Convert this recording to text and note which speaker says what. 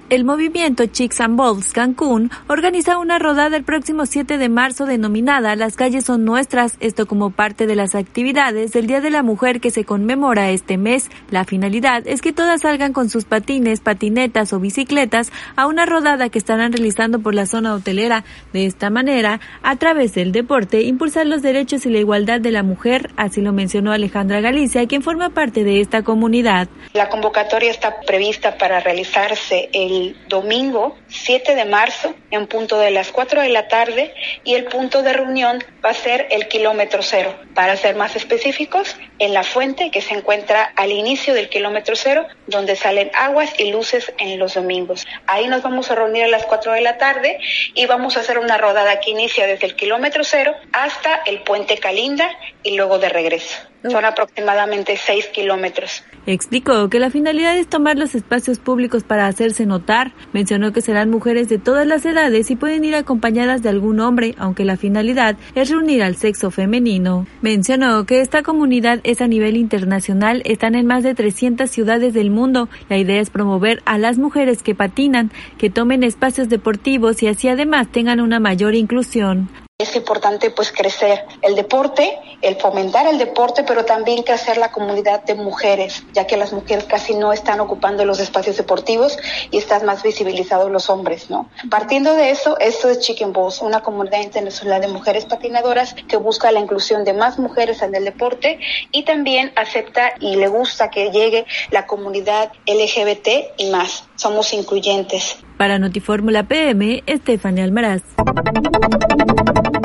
Speaker 1: El movimiento Chicks and Balls Cancún organiza una rodada el próximo 7 de marzo denominada Las calles son nuestras, esto como parte de las actividades del Día de la Mujer que se conmemora este mes. La finalidad es que todas salgan con sus patines, patinetas o bicicletas a una rodada que estarán realizando por la zona hotelera. De esta manera, a través del deporte, impulsar los derechos y la igualdad de la mujer, así lo mencionó Alejandra Galicia, quien forma parte de esta comunidad.
Speaker 2: La convocatoria está prevista para realizarse el domingo 7 de marzo en punto de las 4 de la tarde y el punto de reunión va a ser el kilómetro 0. Para ser más específicos, en la fuente que se encuentra al inicio del kilómetro 0, donde salen aguas y luces en los domingos. Ahí nos vamos a reunir a las 4 de la tarde y vamos a hacer una rodada que inicia desde el kilómetro 0 hasta el puente Calinda y luego de regreso. Son aproximadamente 6 kilómetros.
Speaker 1: Explicó que la finalidad es tomar los espacios públicos para hacerse notar. Mencionó que serán mujeres de todas las edades y pueden ir acompañadas de algún hombre, aunque la finalidad es reunir al sexo femenino. Mencionó que esta comunidad es a nivel internacional, están en más de 300 ciudades del mundo. La idea es promover a las mujeres que patinan, que tomen espacios deportivos y así además tengan una mayor inclusión.
Speaker 2: Es importante crecer el deporte, el fomentar el deporte, pero también crecer la comunidad de mujeres, ya que las mujeres casi no están ocupando los espacios deportivos y están más visibilizados los hombres, ¿no? Partiendo de eso, esto es Chick and Balls, una comunidad internacional de mujeres patinadoras que busca la inclusión de más mujeres en el deporte y también acepta y le gusta que llegue la comunidad LGBT y más. Somos incluyentes.
Speaker 1: Para Notifórmula PM, Estefania Almaraz.